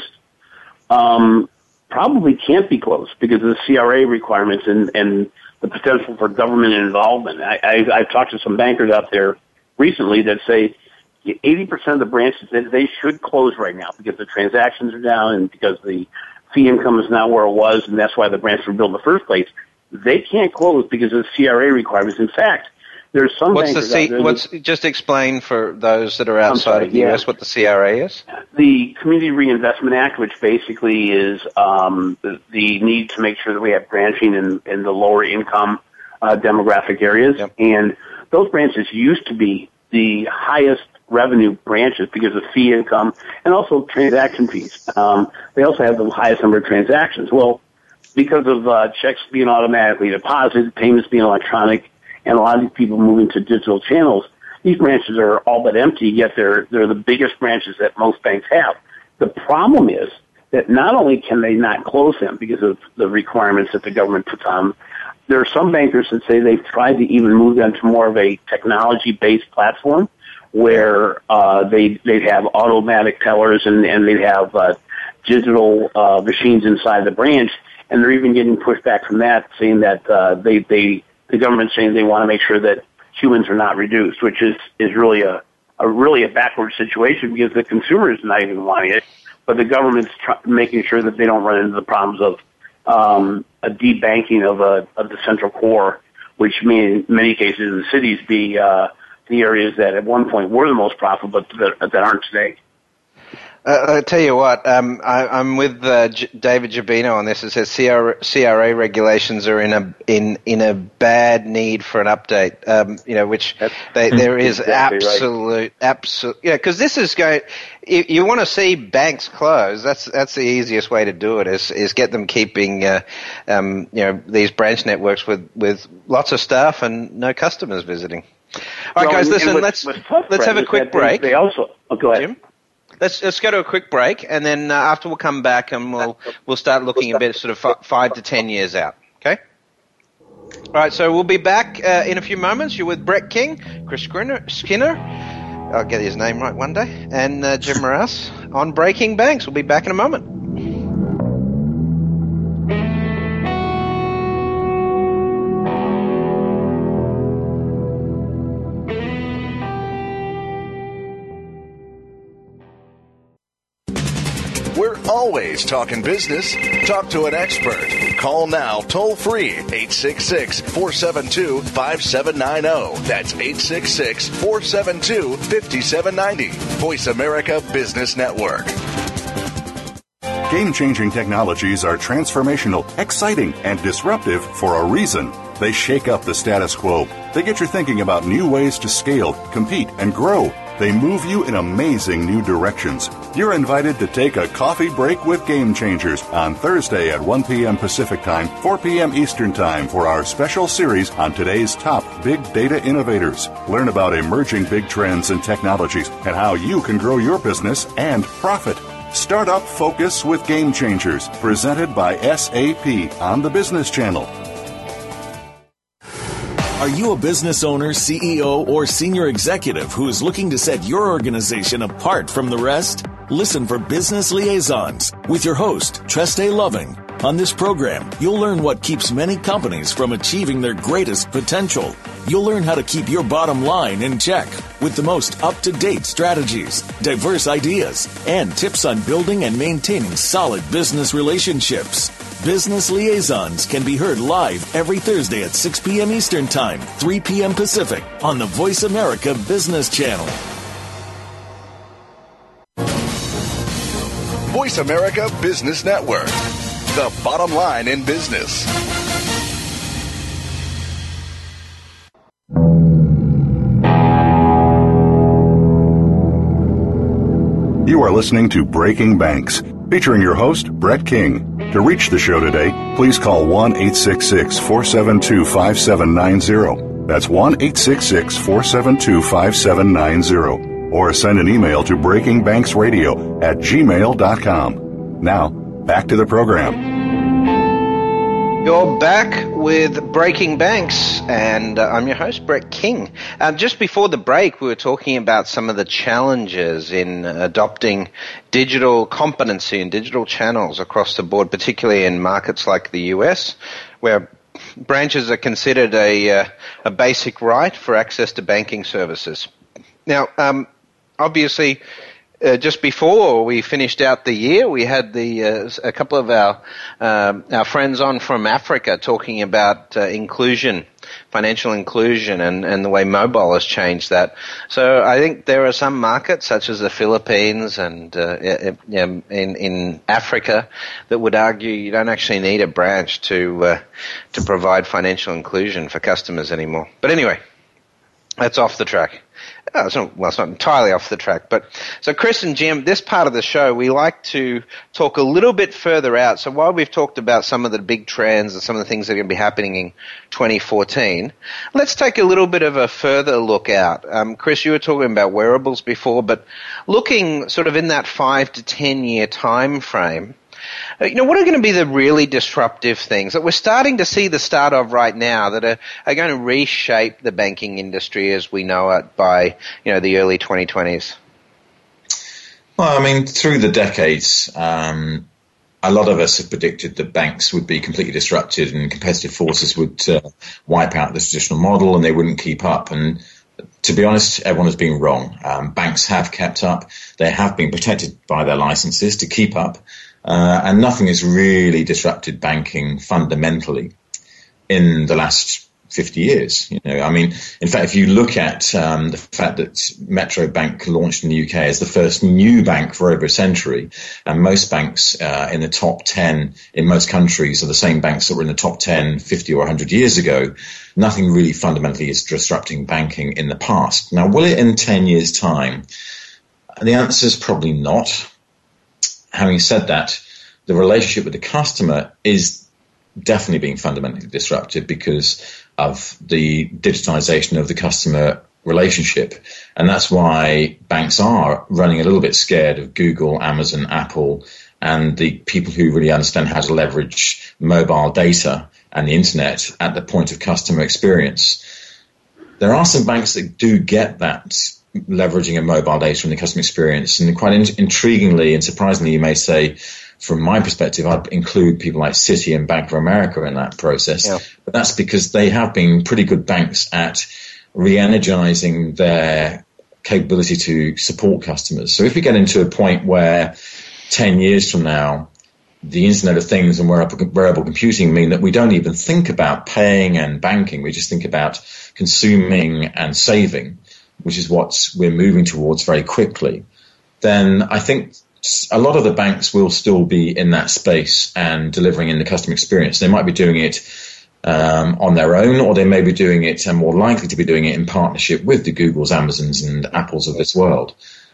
um, probably can't be closed because of the C R A requirements and, and the potential for government involvement. I, I, I've talked to some bankers out there recently that say eighty percent of the branches, that they should close right now because the transactions are down and because the fee income is not where it was, and that's why the branches were built in the first place. They can't close because of the C R A requirements. In fact, there's some what's bankers the C- out there what's that, just explain for those that are outside sorry, of the yeah. U S what the C R A is? The Community Reinvestment Act, which basically is um, the, the need to make sure that we have branching in, in the lower income uh, demographic areas. Yep. And those branches used to be the highest revenue branches because of fee income and also transaction fees. Um, they also have the highest number of transactions. Well, because of uh, checks being automatically deposited, payments being electronic, and a lot of these people moving to digital channels, these branches are all but empty, yet they're, they're the biggest branches that most banks have. The problem is that not only can they not close them because of the requirements that the government puts on, there are some bankers that say they've tried to even move them to more of a technology-based platform where uh, they, they'd have automatic tellers and, and they'd have uh, digital uh, machines inside the branch, and they're even getting pushback from that, saying that uh, they, they the government's saying they want to make sure that humans are not reduced, which is, is really a, a really a backward situation because the consumer is not even wanting it, but the government's try- making sure that they don't run into the problems of um, a debanking of a of the central core, which may in many cases in cities be uh, the areas that at one point were the most profitable, but that, that aren't today. Uh, I'll tell you what, um, I, I'm with uh, J- David Jabino on this. It says C R, C R A regulations are in a in in a bad need for an update. Um, you know, which they, there is exactly absolute, right. absolute. Yeah, because this is going. You, you want to see banks close? That's that's the easiest way to do it. Is is get them keeping, uh, um, you know, these branch networks with, with lots of staff and no customers visiting. All right, well, guys, and, listen. and let's what's tough, let's Brett, have a quick break. They, they also oh, go ahead. Jim? Let's let's go to a quick break, and then uh, after we'll come back and we'll we'll start looking a bit sort of f- five to ten years out. Okay. All right, so we'll be back uh, in a few moments. You're with Brett King, Chris Skinner, Skinner. I'll get his name right one day, and uh, Jim Morass on Breaking Banks. We'll be back in a moment. We're always talking business. Talk to an expert. Call now toll free eight six six, four seven two, five seven nine zero. That's eight six six, four seven two, five seven nine zero. Voice America Business Network. Game-changing technologies are transformational, exciting, and disruptive for a reason. They shake up the status quo. They get you thinking about new ways to scale, compete, and grow. They move you in amazing new directions. You're invited to take a coffee break with Game Changers on Thursday at one p.m. Pacific Time, four p.m. Eastern Time for our special series on today's top big data innovators. Learn about emerging big trends and technologies and how you can grow your business and profit. Startup Focus with Game Changers, presented by S A P on the Business Channel. Are you a business owner, C E O, or senior executive who is looking to set your organization apart from the rest? Listen for Business Liaisons with your host, Treste Loving. On this program, you'll learn what keeps many companies from achieving their greatest potential. You'll learn how to keep your bottom line in check with the most up-to-date strategies, diverse ideas, and tips on building and maintaining solid business relationships. Business Liaisons can be heard live every Thursday at six p.m. Eastern Time, three p.m. Pacific on the Voice America Business Channel. Voice America Business Network, the bottom line in business. You are listening to Breaking Banks, featuring your host, Brett King. To reach the show today, please call one eight six six, four seven two, five seven nine zero. That's one eight six six, four seven two, five seven nine zero. Or send an email to breakingbanksradio at gmail dot com. Now, back to the program. You're back with Breaking Banks, and uh, I'm your host, Brett King. Uh, just before the break, we were talking about some of the challenges in adopting digital competency and digital channels across the board, particularly in markets like the U S, where branches are considered a, uh, a basic right for access to banking services. Now, um, obviously, uh, just before we finished out the year, we had the uh, a couple of our um, our friends on from Africa talking about uh, inclusion, financial inclusion, and, and the way mobile has changed that. So I think there are some markets, such as the Philippines and uh, in, in Africa, that would argue you don't actually need a branch to uh, to provide financial inclusion for customers anymore. But anyway, that's off the track. Oh, it's not, well, it's not entirely off the track, but so Chris and Jim, this part of the show, we like to talk a little bit further out. So while we've talked about some of the big trends and some of the things that are going to be happening in twenty fourteen, let's take a little bit of a further look out. Um, Chris, you were talking about wearables before, but looking sort of in that five to ten year time frame, you know, what are going to be the really disruptive things that we're starting to see the start of right now that are, are going to reshape the banking industry as we know it by, you know, the early twenty twenties? Well, I mean, through the decades, um, a lot of us have predicted that banks would be completely disrupted and competitive forces would uh, wipe out the traditional model and they wouldn't keep up. And to be honest, everyone has been wrong. Um, banks have kept up. They have been protected by their licenses to keep up. Uh, and nothing has really disrupted banking fundamentally in the last fifty years. You know, I mean, in fact, if you look at um, the fact that Metro Bank launched in the U K as the first new bank for over a century, and most banks uh, in the top ten in most countries are the same banks that were in the top ten fifty or one hundred years ago, nothing really fundamentally is disrupting banking in the past. Now, will it in ten years' time? The answer is probably not. Having said that, the relationship with the customer is definitely being fundamentally disrupted because of the digitization of the customer relationship. And that's why banks are running a little bit scared of Google, Amazon, Apple, and the people who really understand how to leverage mobile data and the internet at the point of customer experience. There are some banks that do get that leveraging of mobile data in the customer experience. And quite in- intriguingly and surprisingly, you may say, from my perspective, I'd include people like Citi and Bank of America in that process. Yeah. But that's because they have been pretty good banks at re-energizing their capability to support customers. So if we get into a point where ten years from now, the Internet of Things and wearable, wearable computing mean that we don't even think about paying and banking, we just think about consuming and saving, which is what we're moving towards very quickly, then I think a lot of the banks will still be in that space and delivering in the customer experience. They might be doing it um, on their own, or they may be doing it and more likely to be doing it in partnership with the Googles, Amazons, and Apples of this world.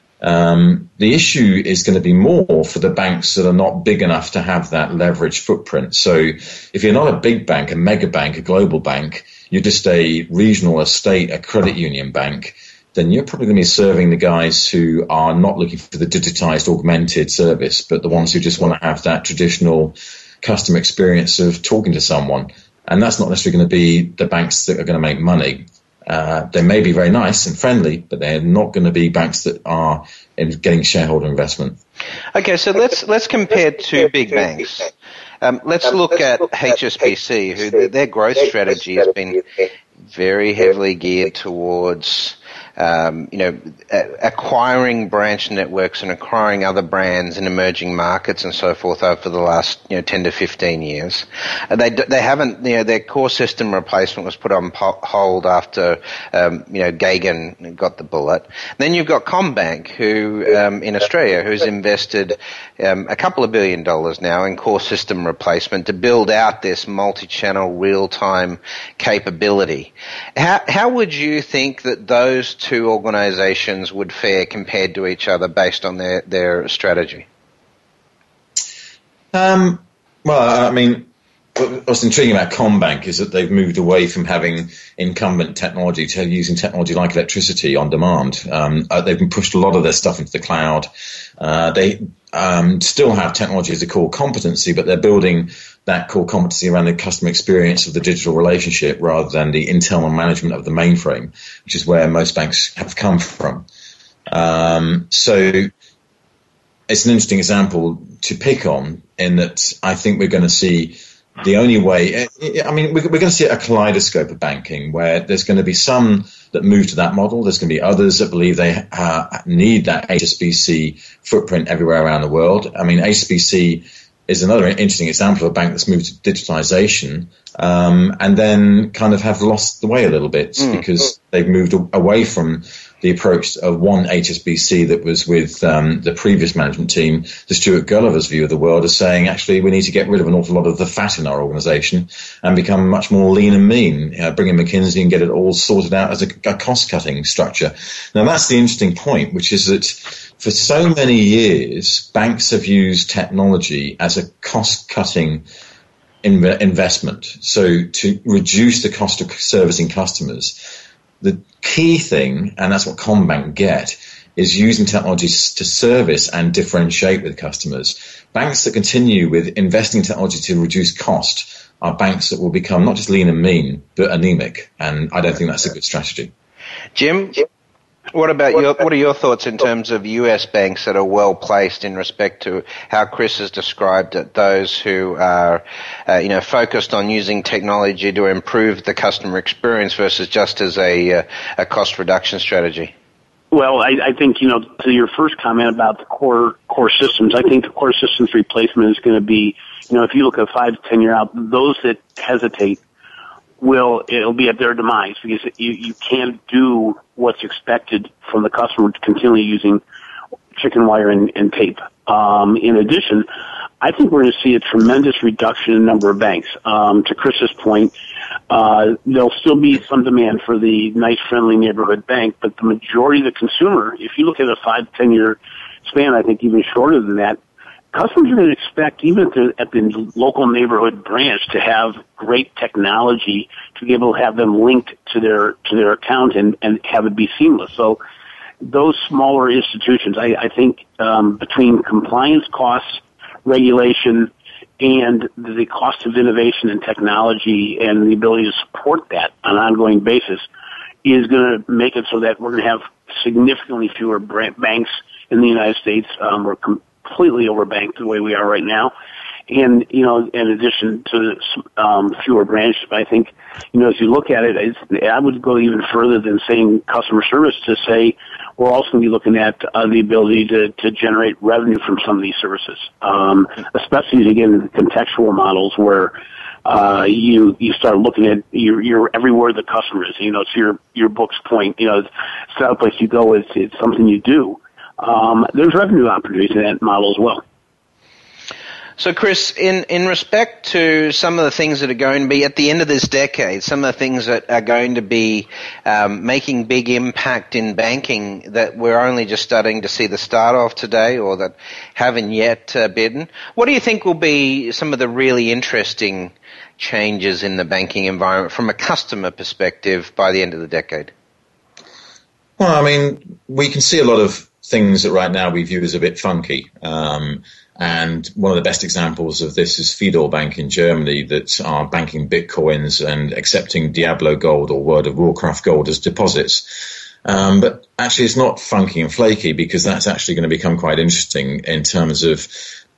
Um, the issue is going to be more for the banks that are not big enough to have that leverage footprint. So if you're not a big bank, a mega bank, a global bank, you're just a regional, a state, a credit union bank, then you're probably going to be serving the guys who are not looking for the digitized, augmented service, but the ones who just want to have that traditional customer experience of talking to someone. And that's not necessarily going to be the banks that are going to make money. Uh, they may be very nice and friendly, but they're not going to be banks that are in getting shareholder investment. Okay, so let's let's compare two big banks. Um, let's um, look let's at look H S B C, who their, their growth strategy has been very heavily geared towards Um, you know, acquiring branch networks and acquiring other brands in emerging markets and so forth over the last, you know, ten to fifteen years. And they they haven't, you know, their core system replacement was put on hold after, um, you know, Gagan got the bullet. Then you've got CommBank, who um, in Australia, who's invested um, a couple of billion dollars now in core system replacement to build out this multi-channel real-time capability. How how would you think that those two organizations would fare compared to each other based on their, their strategy? Um, well, I mean, what's intriguing about CommBank is that they've moved away from having incumbent technology to using technology like electricity on demand. Um, uh, they've pushed a lot of their stuff into the cloud. Uh, they um, still have technology as a core competency, but they're building that core competency around the customer experience of the digital relationship rather than the internal management of the mainframe, which is where most banks have come from. Um, so it's an interesting example to pick on in that I think we're going to see the only way, I mean, we're going to see a kaleidoscope of banking where there's going to be some that move to that model. There's going to be others that believe they uh, need that H S B C footprint everywhere around the world. I mean, H S B C is another interesting example of a bank that's moved to digitalization um, and then kind of have lost the way a little bit mm. because they've moved away from the approach of one H S B C that was with um, the previous management team, the Stuart Gulliver's view of the world, as saying, actually, we need to get rid of an awful lot of the fat in our organization and become much more lean and mean, uh, bring in McKinsey and get it all sorted out as a, a cost-cutting structure. Now, that's the interesting point, which is that for so many years, banks have used technology as a cost-cutting inv- investment. So to reduce the cost of servicing customers, the key thing, and that's what CommBank get, is using technologies to service and differentiate with customers. Banks that continue with investing in technology to reduce cost are banks that will become not just lean and mean, but anemic. And I don't think that's a good strategy. Jim? What about your, what are your thoughts in terms of U S banks that are well placed in respect to how Chris has described it, those who are, uh, you know, focused on using technology to improve the customer experience versus just as a, uh, a cost reduction strategy? Well, I, I think, you know, to your first comment about the core core systems, I think the core systems replacement is going to be, you know, if you look at five to ten year out, those that hesitate will, it'll be at their demise because you, you can't do what's expected from the customer continually using chicken wire and, and tape. Um, in addition, I think we're going to see a tremendous reduction in the number of banks. Um, to Chris's point, uh, there'll still be some demand for the nice, friendly neighborhood bank, but the majority of the consumer, if you look at a five to ten year span, I think even shorter than that, customers are going to expect, even at the, at the local neighborhood branch, to have great technology to be able to have them linked to their to their account and, and have it be seamless. So those smaller institutions, I, I think um, between compliance costs, regulation, and the cost of innovation and technology and the ability to support that on an ongoing basis is going to make it so that we're going to have significantly fewer banks in the United States. Um, we're com- completely overbanked the way we are right now. And, you know, in addition to um, fewer branches, I think, you know, as you look at it, it's, I would go even further than saying customer service to say we're also going to be looking at uh, the ability to, to generate revenue from some of these services, um, especially as you get into contextual models where uh, you you start looking at you're, you're everywhere the customer is. You know, it's your your book's point. You know, it's not a place you go. It's it's something you do. Um, there's revenue opportunities in that model as well. So, Chris, in, in respect to some of the things that are going to be at the end of this decade, some of the things that are going to be um, making big impact in banking that we're only just starting to see the start of today or that haven't yet uh, bidden, what do you think will be some of the really interesting changes in the banking environment from a customer perspective by the end of the decade? Well, I mean, we can see a lot of things that right now we view as a bit funky. Um, and one of the best examples of this is Fidor Bank in Germany that are banking bitcoins and accepting Diablo gold or World of Warcraft gold as deposits. Um, but actually it's not funky and flaky because that's actually going to become quite interesting in terms of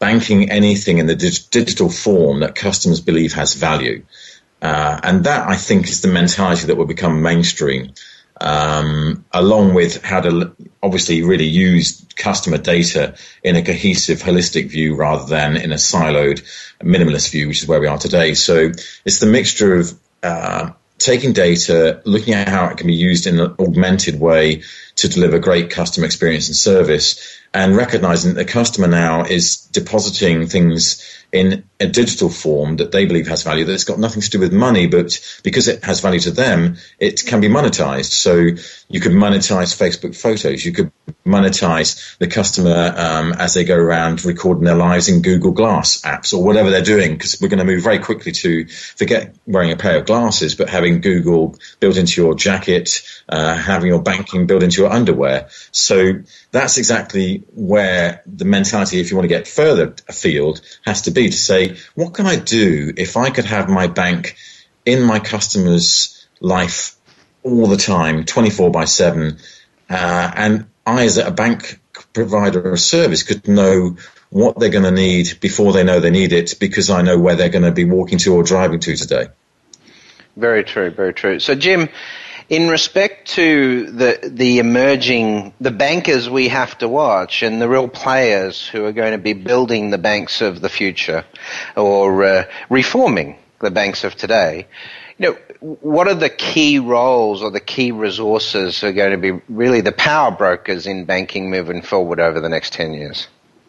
banking anything in the dig- digital form that customers believe has value. Uh, and that, I think, is the mentality that will become mainstream, um, along with how to obviously really use customer data in a cohesive, holistic view rather than in a siloed, minimalist view, which is where we are today. So it's the mixture of uh, taking data, looking at how it can be used in an augmented way to deliver great customer experience and service, and recognizing that the customer now is depositing things in a digital form that they believe has value, that it's got nothing to do with money, but because it has value to them, it can be monetized. So you could monetize Facebook photos. You could monetize the customer um, as they go around recording their lives in Google Glass apps or whatever they're doing, because we're going to move very quickly to forget wearing a pair of glasses, but having Google built into your jacket, uh, having your banking built into your underwear. So that's exactly where the mentality, if you want to get further afield, has to be, to say, what can I do if I could have my bank in my customer's life all the time, twenty-four by seven, uh, and I, as a bank provider or service, could know what they're going to need before they know they need it, because I know where they're going to be walking to or driving to today. Very true, very true. So, Jim, in respect to the the emerging, the bankers we have to watch and the real players who are going to be building the banks of the future or uh, reforming the banks of today, you know, what are the key roles or the key resources who are going to be really the power brokers in banking moving forward over the next ten years?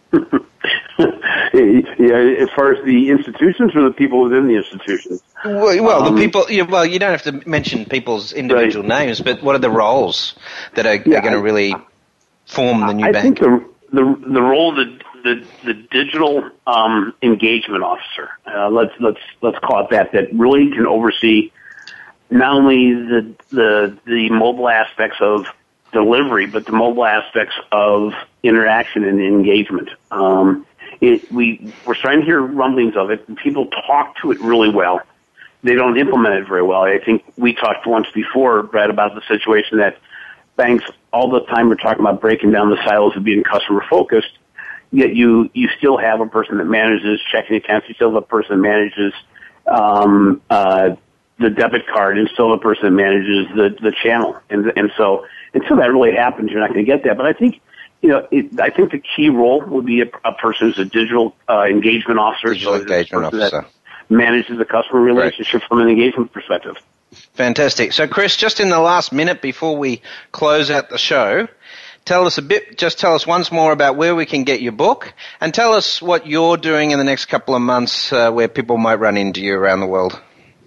Yeah, as far as the institutions or the people within the institutions? Well, well um, the people. Yeah, well, you don't have to mention people's individual right. names, but what are the roles that are, yeah, are going to really form the new I bank? I think the the the role of the the, the digital um, engagement officer, uh, let's let's let's call it that, that really can oversee not only the the the mobile aspects of delivery, but the mobile aspects of interaction and engagement. Um, it, we, we're starting to hear rumblings of it, and people talk to it really well. They don't implement it very well. I think we talked once before, Brad, about the situation that banks all the time are talking about breaking down the silos of being customer-focused, yet you, you still have a person that manages checking accounts, you still have a person that manages um, uh, the debit card, and still have a person that manages the, the channel. And, and so until that really happens, you're not going to get that. But I think, you know, it, I think the key role would be a, a person who's a digital uh, engagement officer. Digital so engagement officer. That manages the customer relationship right. from an engagement perspective. Fantastic. So, Chris, just in the last minute before we close out the show, tell us a bit, just tell us once more about where we can get your book, and tell us what you're doing in the next couple of months uh, where people might run into you around the world.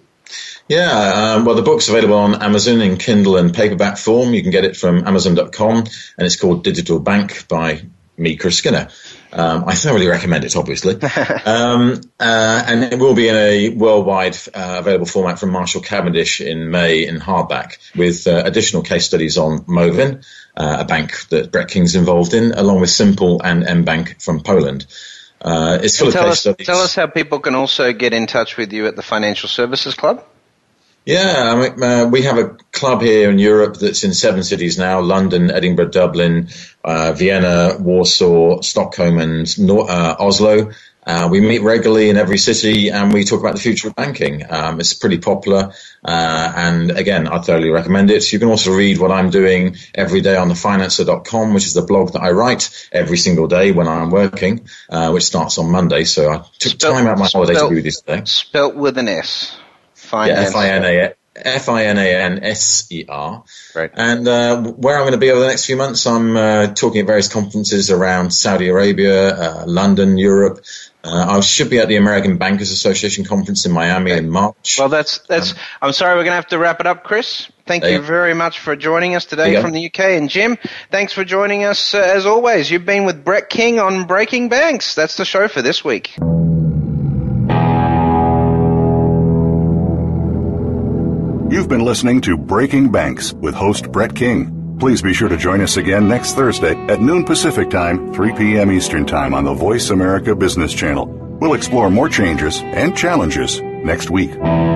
Yeah, um, well, the book's available on Amazon in Kindle and paperback form. You can get it from amazon dot com, and it's called Digital Bank by me, Chris Skinner. Um, I thoroughly recommend it, obviously. um, uh, and it will be in a worldwide uh, available format from Marshall Cavendish in May in hardback, with uh, additional case studies on Movin, uh, a bank that Brett King's involved in, along with Simple and mBank from Poland. Uh, it's full of case us, studies. Tell us how people can also get in touch with you at the Financial Services Club. Yeah, I mean, uh, we have a club here in Europe that's in seven cities now: London, Edinburgh, Dublin, uh, Vienna, Warsaw, Stockholm, and Nor- uh, Oslo. Uh, we meet regularly in every city, and we talk about the future of banking. Um, it's pretty popular, uh, and again, I thoroughly recommend it. You can also read what I'm doing every day on the financer dot com, which is the blog that I write every single day when I'm working, uh, which starts on Monday. So I took spelt, time out of my holiday spelt, to do this today. Spelt with an S. Yeah, F I N A F I N A N S E R. Right. And uh, where I'm going to be over the next few months, I'm uh, talking at various conferences around Saudi Arabia, uh, London, Europe. Uh, I should be at the American Bankers Association conference in Miami in March. Well, that's that's. Um, I'm sorry, we're going to have to wrap it up, Chris. Thank you very much for joining us today from the U K. And Jim, thanks for joining us uh, as always. You've been with Brett King on Breaking Banks. That's the show for this week. You've been listening to Breaking Banks with host Brett King. Please be sure to join us again next Thursday at noon Pacific Time, three p.m. Eastern Time on the Voice America Business Channel. We'll explore more changes and challenges next week.